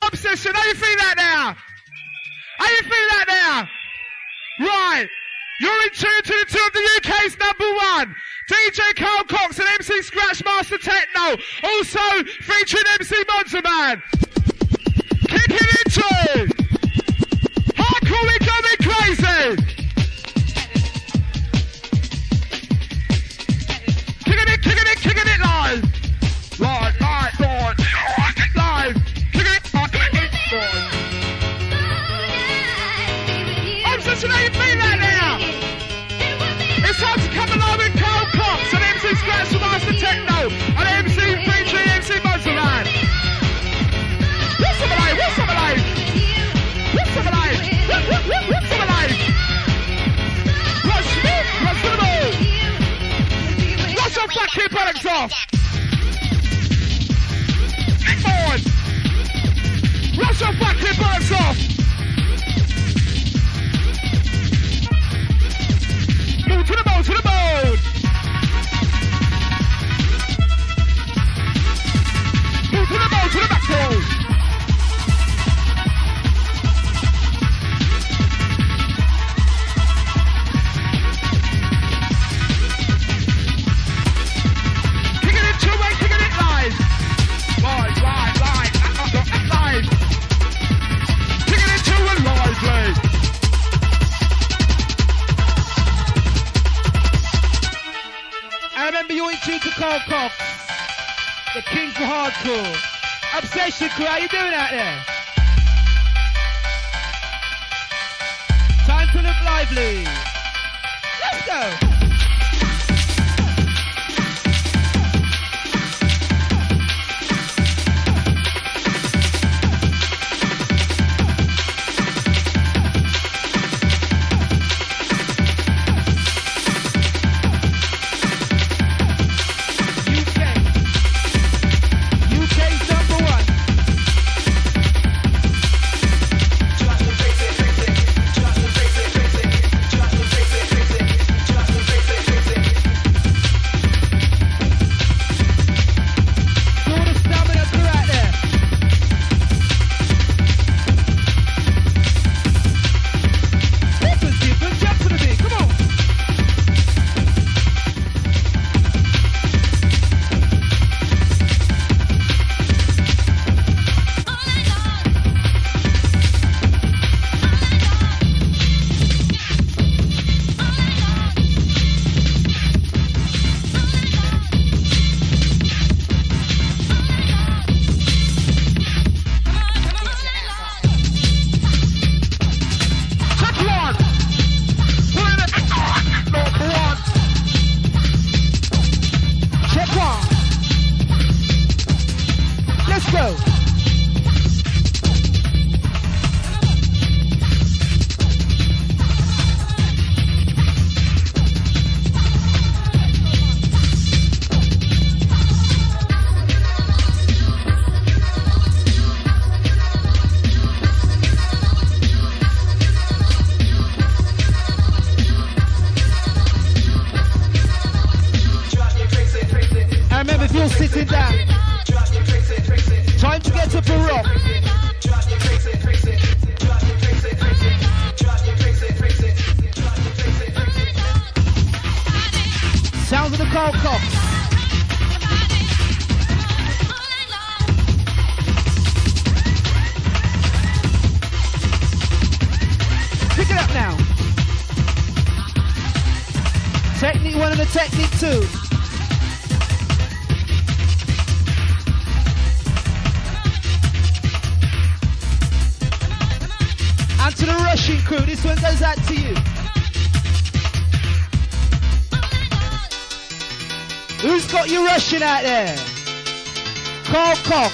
Obsession, how you feel that now? How you feel that now? Right. You're in tune to the two of the UK's #1. DJ Carl Cox and MC Scratch Master Techno. Also featuring MC Monster Man. Kicking into hardcore, we going crazy. Kicking it live. Live. Kicking it live. Obsession, how you feel that now? It's time to come alive with Carl Cox and MC Scratch Master Techno and MC featuring MC Monster Man. What's up alive? What's up alive? What's up alive? What's up alive? Rush to the moon. Rush your fucking buttocks off. Big boy. Rush your fucking buttocks off. Move to the bone, to the bone. Move to the bone, to the backbone. Kicking it two-way, kicking it live. Live. Live. Kicking it two and live, please. I remember you in tune to Carl Cox, the king for hardcore. Obsession crew, how you doing out there? Time to look lively. Let's go. Out there, Carl Cox.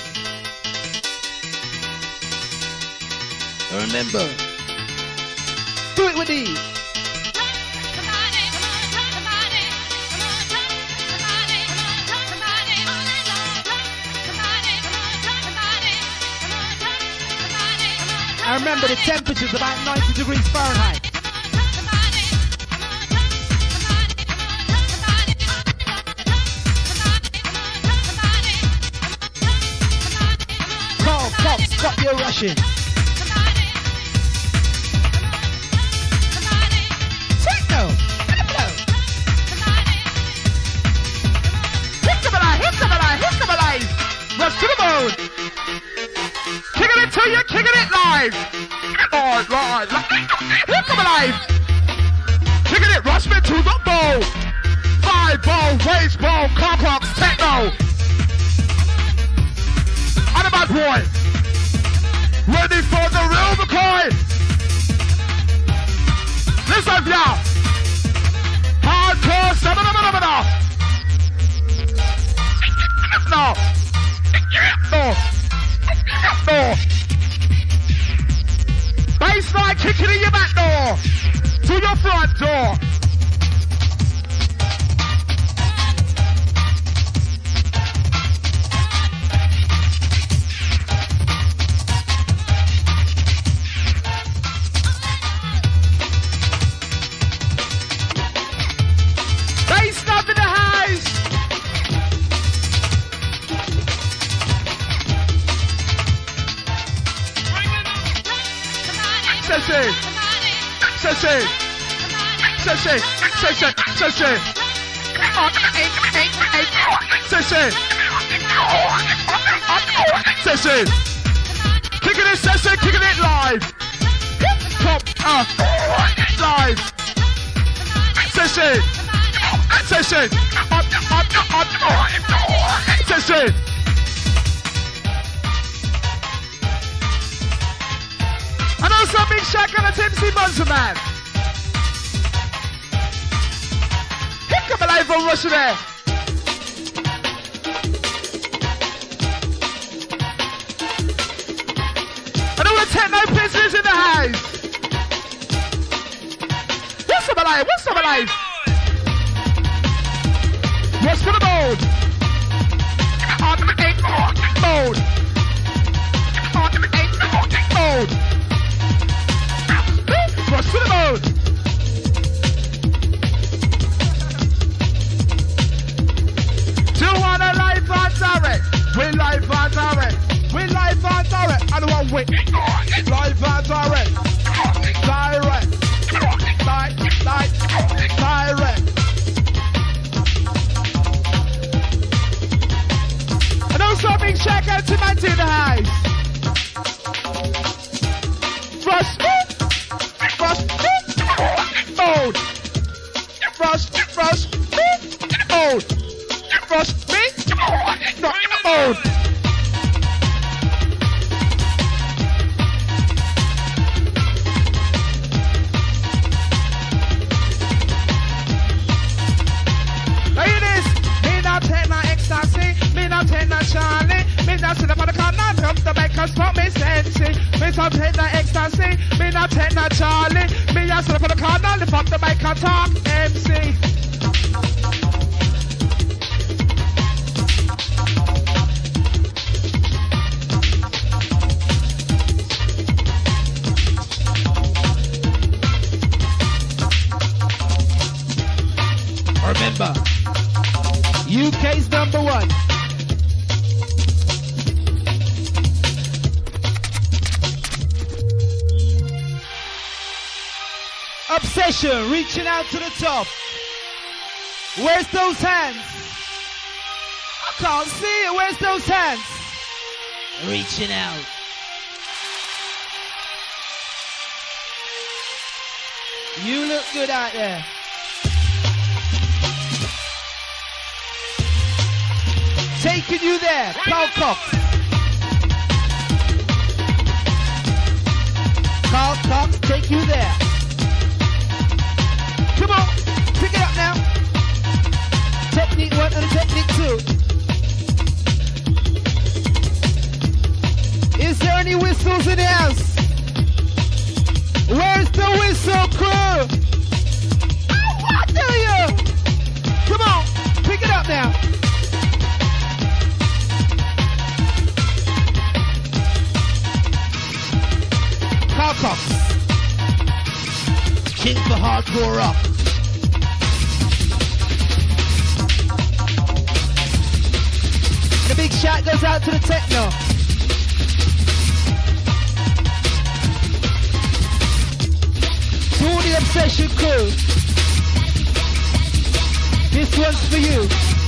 Remember, do it with these. I remember the temperature's about 90 degrees Fahrenheit. Cox. you're rushing. Techno. Hit them alive, hit them alive, hit them alive. Rush to the moon. Kicking it to you, kicking it live. Live. Hit them alive. Kicking it, rush me to the ball. 5-ball, race ball, complex, techno. And a bad boy. Ready for the real McCoy. Listen, y'all. Hardcore, No. Baseline kicking in your back door. To your front door. Session. Kicking it, session, kicking it live. Top live. Session. Session. Session. And also big shout out to MC Monster Man. Come alive from Russia there. And all the techno business in the house. What's up alive? What's up alive? What's for the mode? Mode. Mode. What's for the mode? We live and direct. We live and direct. And one way. Live and direct. Direct. Direct. And also big shout out to Manti in the house. Rush. Mode. Rush. Mode. Rush me. Not mode. Charlie, me not sit up on the corner, drop the back and spot me sensing. Me not take no ecstasy, me not take no Charlie. Me not sit up on the corner, lift up the mic and talk MC. Remember, UK's #1. Obsession, reaching out to the top. Where's those hands? I can't see it. Where's those hands? Reaching out. You look good out there. Taking you there, Carl Cox. Carl Cox, take you there. Come on, pick it up now. Technique 1 and technique 2. Is there any whistles in the house? Where's the whistle crew? I tell you. Come on, pick it up now. Carl Cox, king for hardcore rock. The big shout goes out to the techno. Obsession crew. This one's for you.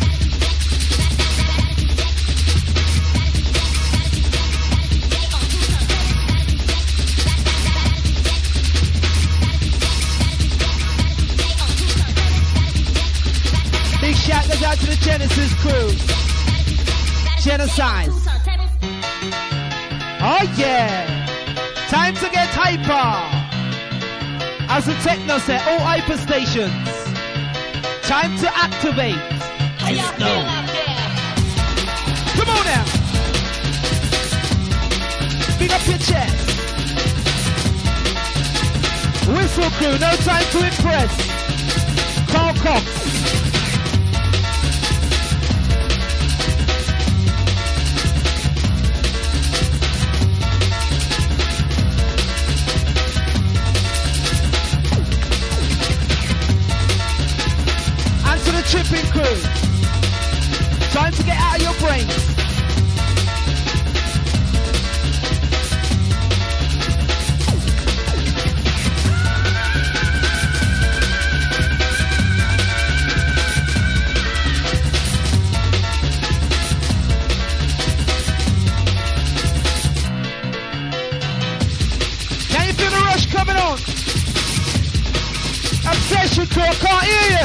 Big shout goes out to the Genesis crew. Genocide. Oh yeah. Time to get hyper. As the techno said, all hyper stations. Time to activate. Let's go. Come on now. Big up your chest. Whistle crew, no time to impress. Carl Cox. Tripping crew. Time to get out of your brains. Can you feel the rush coming on? Obsession crew, I can't hear you.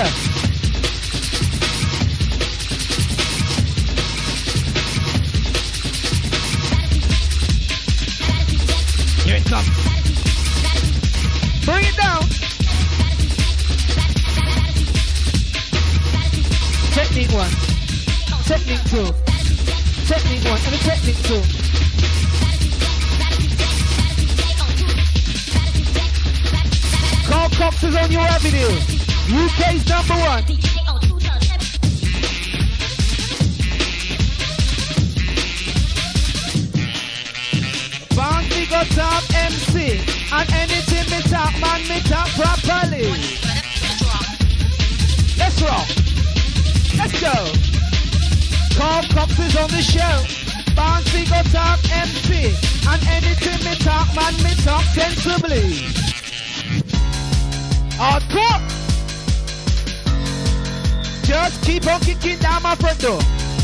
Here it comes. Bring it down. Technique 1. Technique 2. Technique 1 and a technique 2. Carl Cox is on your avenue. UK's #1. Bouncy got top MC, and anything me talk, man, me talk properly. Let's rock. Let's go. Carl Cox is on the show. Bouncy got top MC, and anything me talk, man, me talk sensibly. Hardcore. Just keep on kicking down my front door.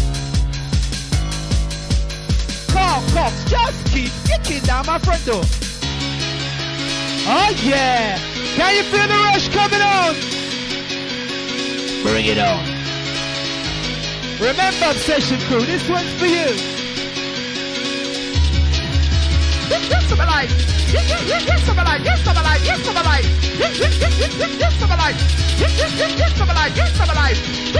Carl Cox, just keep kicking down my front door. Oh yeah! Can you feel the rush coming on? Bring it on. Remember, Obsession crew, this one's for you. Yes, I'm alive. Yes, I'm alive. Yes, I'm alive. Yes, I'm alive. Yes, I'm alive. Yes, I'm alive. Yes, I'm alive.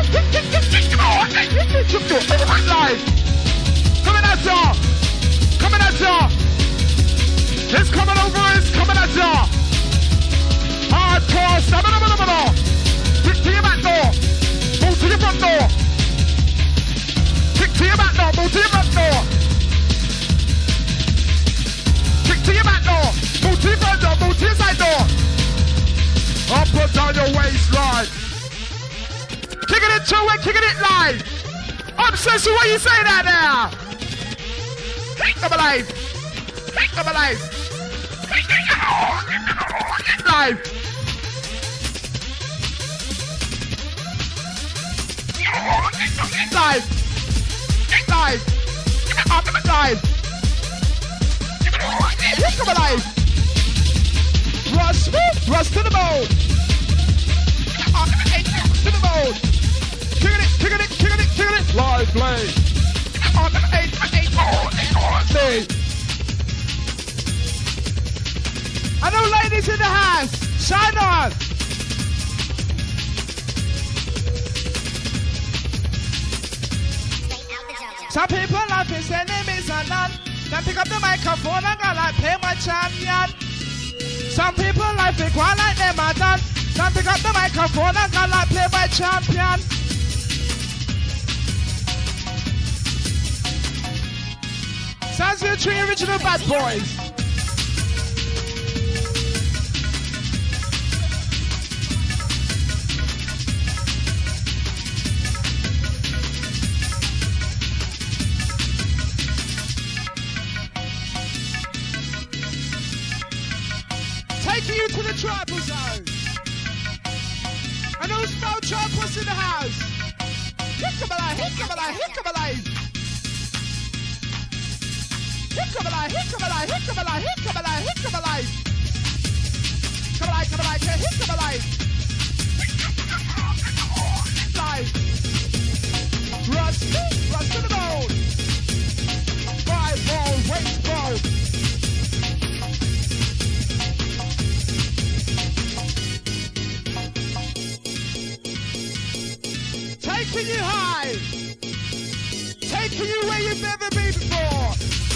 Yes, live. Coming at y'all. Coming at y'all. It's coming over. It's coming at y'all. Hardcore. Stamina. Kick to your back door. Move to your front door. Kick to your back door. Move to your front door. Kick to your back door. Move to your front door. Move to your side door. Up and down your waistline. Kicking it to it. Kicking it live. Obsessed with what you say that now. I'm alive. I'm alive. Live. Live. Live. I'm alive. I'm alive. Rush to the mode. To the mode. Kicking it. Live play. I know ladies in the house, shine on. Some people like his enemies and none. Then pick up the microphone and go like play my champion. Some people like it one like them and done. Then pick up the microphone and go like play my champion. Sounds like the 3 original bad boys. Taking you to the tribal zone. And who's no chop was in the house? Hick-a-balai, hick-a-balai, hick-a-balai. Hick-a-balai, hick-a-balai, hick-a-balai, hick-a-balai, hick-a-balai. Come-a-balai, come-a-balai, hick-a-balai. Live. Rush to the bone. 5 ball, waist ball. Taking you high, taking you where you've never been before.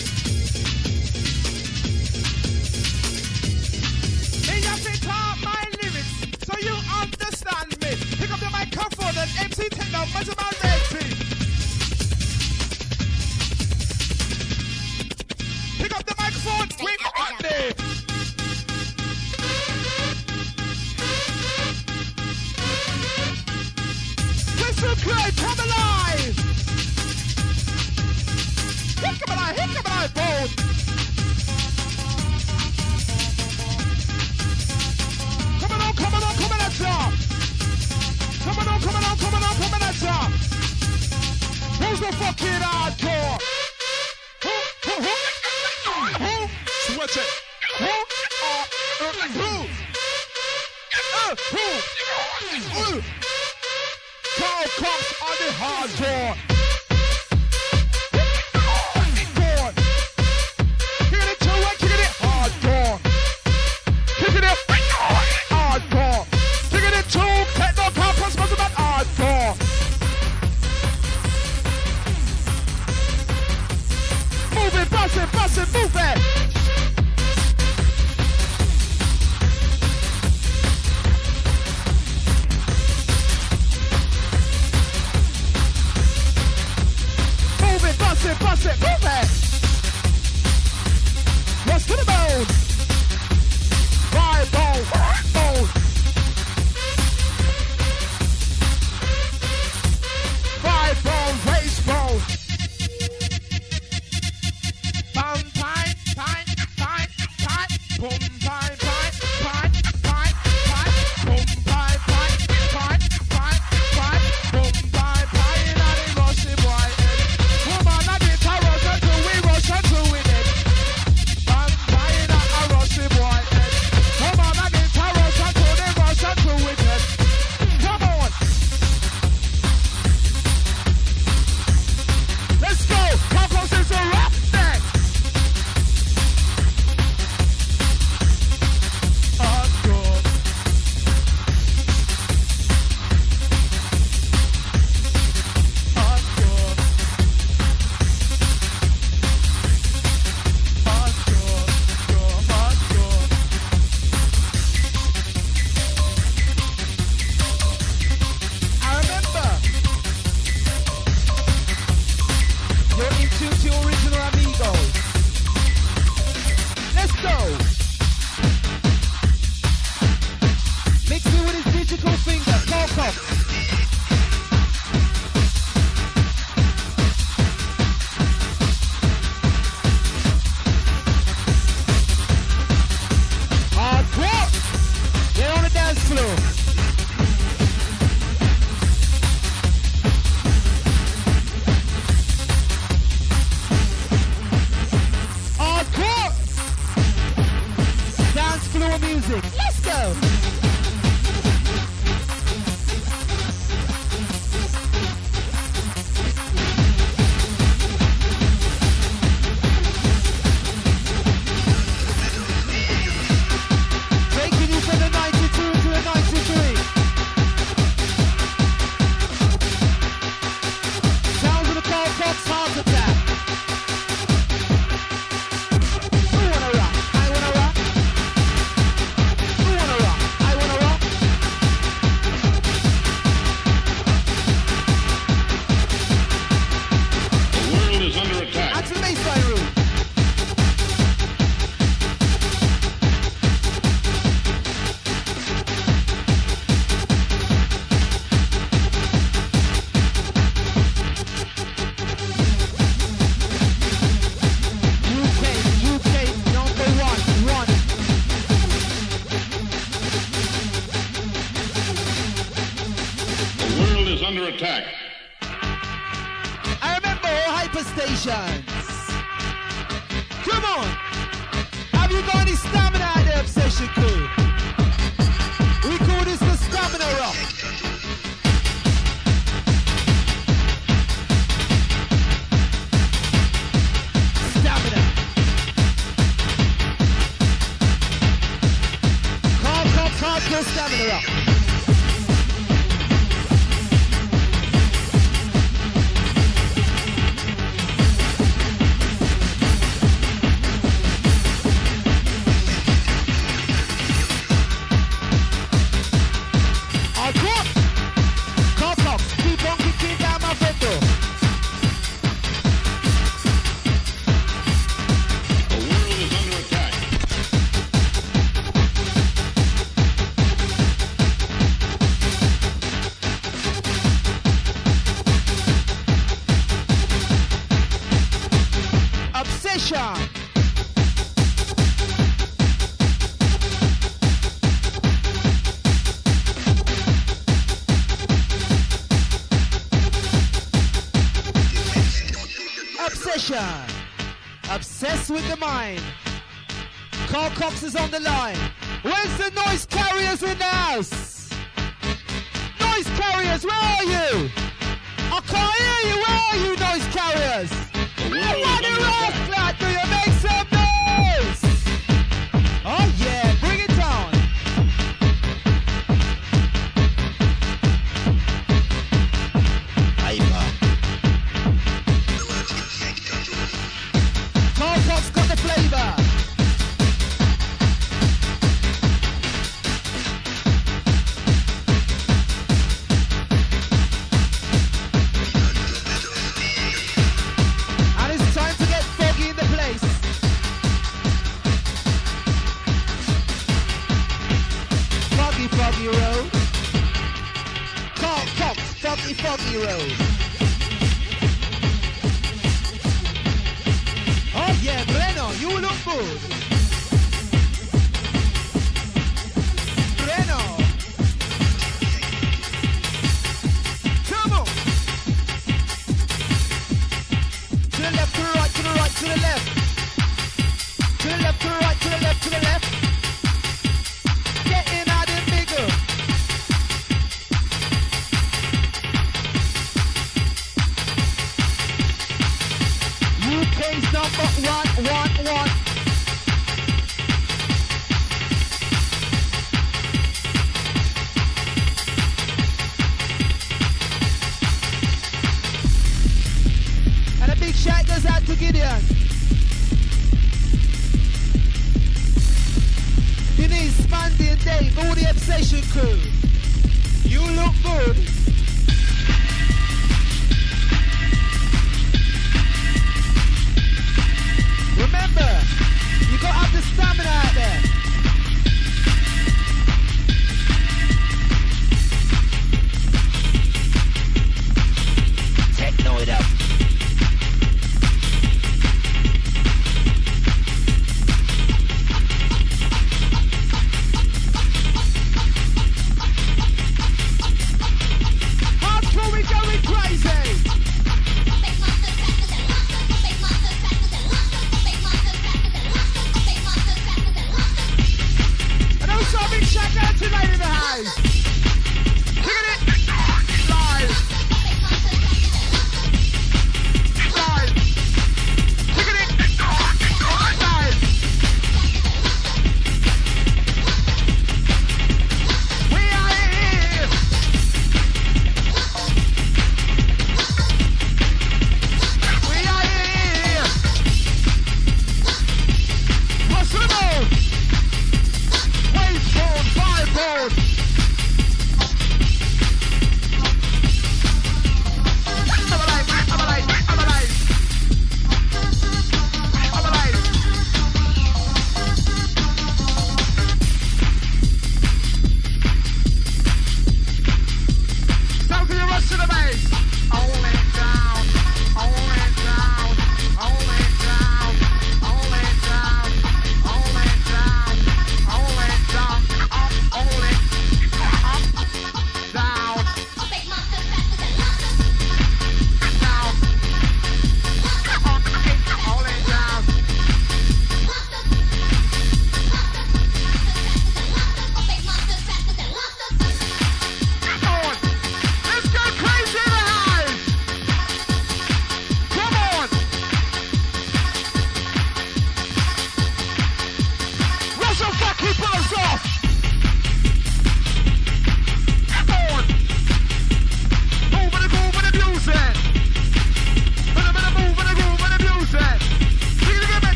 Me have to talk my lyrics so you understand me. Pick up the microphone and MC Techno, much about Nancy. Pick up the microphone, swing on me. Crystal Craig, come alive! Hick-a-balai, bold! Come on, at ya! Come on, at ya! Who's the fucking hardcore? Who? Switch it! Who? Carl Cox on the hardcore. Kicking it to it, kicking it hardcore. Kicking it hardcore. Kicking it to Techno Campus, what's about hardcore? Move it, bust it, move it. Bust it, move it! What's to the bone? Right bone. 5 bone, waist bone. Bum, pine, boom, pine, boom, pine, boom, pine, and it rush the boy. Come on, I did a rush until we rush until we did. I'm buying a rushy boy. Come on, I did a rush until they rush until we did. Come on. Let's go. How close is the rap neck? Hardcore. I remember you're in tune to your original amigos. Let's go. Mix me with his digital finger, Coco. Hardcore. Get on the dance floor. Hardcore. Dance floor music. Let's go. Taking you from the 92 to the 93. Sounds of the Carl Cox Heart Attack. Who wanna rock? I wanna rock. Who wanna rock? attack. I remember all hyperstations. Come on. Have you got any stamina out there, Obsession Crew? We call this the stamina rock. Stamina. Hardcore stamina rock. Obsessed with the mind. Carl Cox is on the line. Where's the noise carriers in the house? Noise carriers, where are you? I can't hear you. Where are you, noise carriers? I want to rock, lad. Do you make some noise? Oh yeah, bring it down. Carl Cox got the flavor. And it's time to get foggy in the place. Foggy road. Carl Cox, foggy road. Oh yeah, Breno, you look good. Breno. Come on. To the left, to the right, to the right, to the left. To the left, to the right, to the left, to the left. Getting out of bigger. UK's number one. And a big shout goes out to Gideon. Denise, Mandy and Dave, all the Obsession crew. You look good. Remember, you gotta have the stamina out there. Techno it up. Hardcore, we going crazy.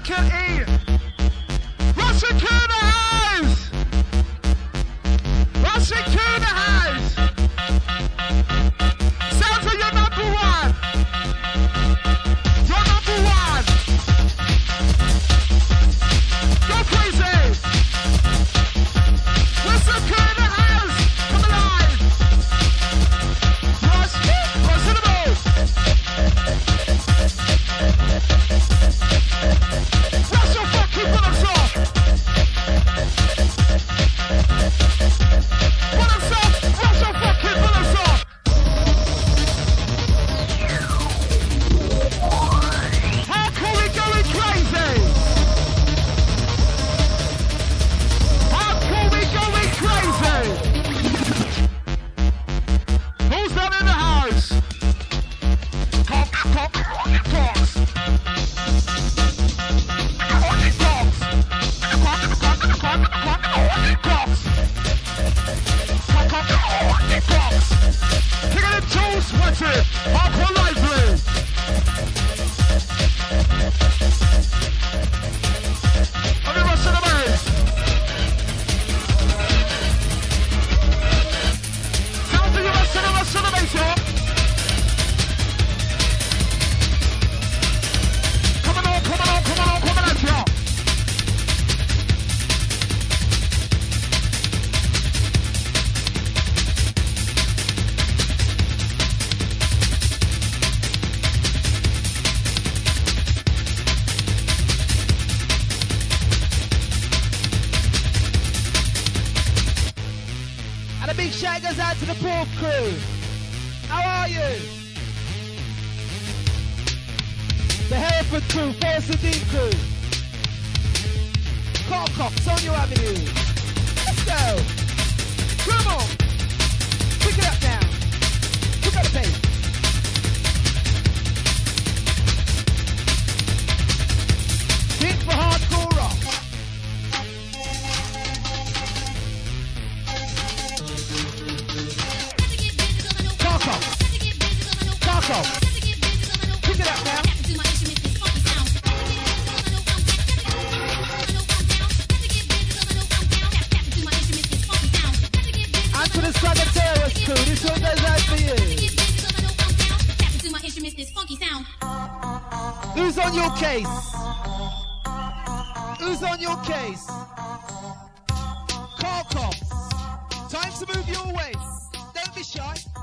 Michael E. Russian Q in the house. Russian Q in the house. Sounds of your number one. Your number one. Go crazy. Russian Q in the house. Come alive. Rush in the move. Rush your fucking bullets off. Bullets off. Rush your fucking bullets off. Hardcore, we going crazy. Hardcore, we going crazy. Who's down in the house? Talks. Talks. Kicking it too sweaty. Hardcore lively. Let me rush to the base. Sounds of you rush to the base, yo. Come on, yo. And a big shout goes out to the Pork crew. How are you? The Hereford crew, Force and Dean crew. Carcox on your avenue. Let's go. Come on. Pick it up now. Pick up the pace. Think for hardcore rock. Carcox. Pick it up now. And to the Swagger Terrorist crew, this one goes out for you. Who's on your case? Who's on your case? Carcox. Time to move your waist. Don't be shy.